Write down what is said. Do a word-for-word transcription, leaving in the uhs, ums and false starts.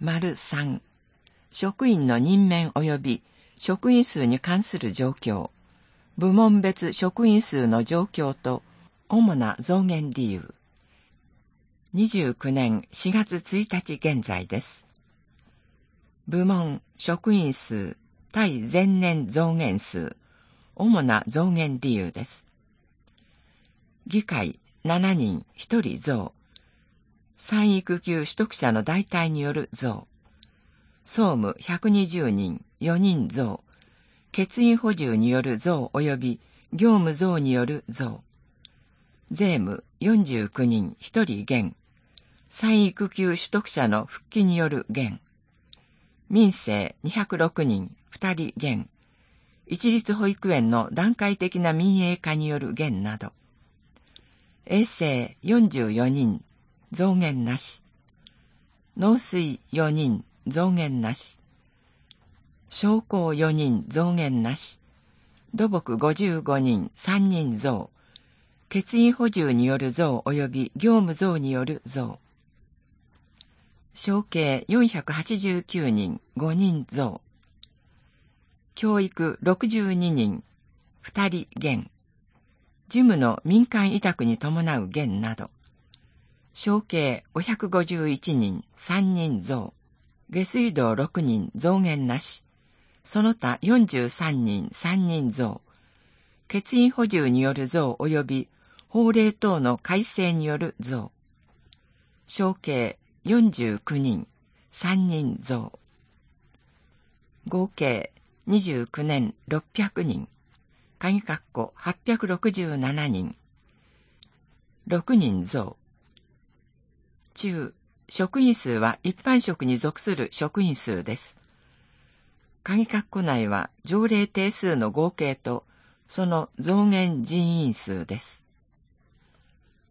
丸さん、職員の任免及び職員数に関する状況、部門別職員数の状況と主な増減理由。にじゅうきゅうねんしがつついたち現在です。部門職員数対前年増減数、主な増減理由です。議会しちにんひとり増、産育休取得者の代替による増、総務ひゃくにじゅうにんよにん増、欠員補充による増及び業務増による増、税務よんじゅうきゅうにんひとり減、産育休取得者の復帰による減、民生にひゃくろくにんふたり減、一律保育園の段階的な民営化による減など、衛生よんじゅうよにん増減なし、農水よにん増減なし、商工よにん増減なし、土木ごじゅうごにんさんにん増、欠員補充による増及び業務増による増、商計よんひゃくはちじゅうきゅうにんごにん増、教育ろくじゅうににんふたり減、事務の民間委託に伴う減など、商計ごひゃくごじゅういちにんさんにん増、下水道ろくにん増減なし、その他よんじゅうさんにんさんにん増、欠員補充による増及び法令等の改正による増、商計よんじゅうきゅうにんさんにん増、合計にじゅうきゅうねんろっぴゃくにん、鍵括弧はっぴゃくろくじゅうななにん、ろくにん増。中、職員数は一般職に属する職員数です。鍵括弧内は条例定数の合計とその増減人員数です。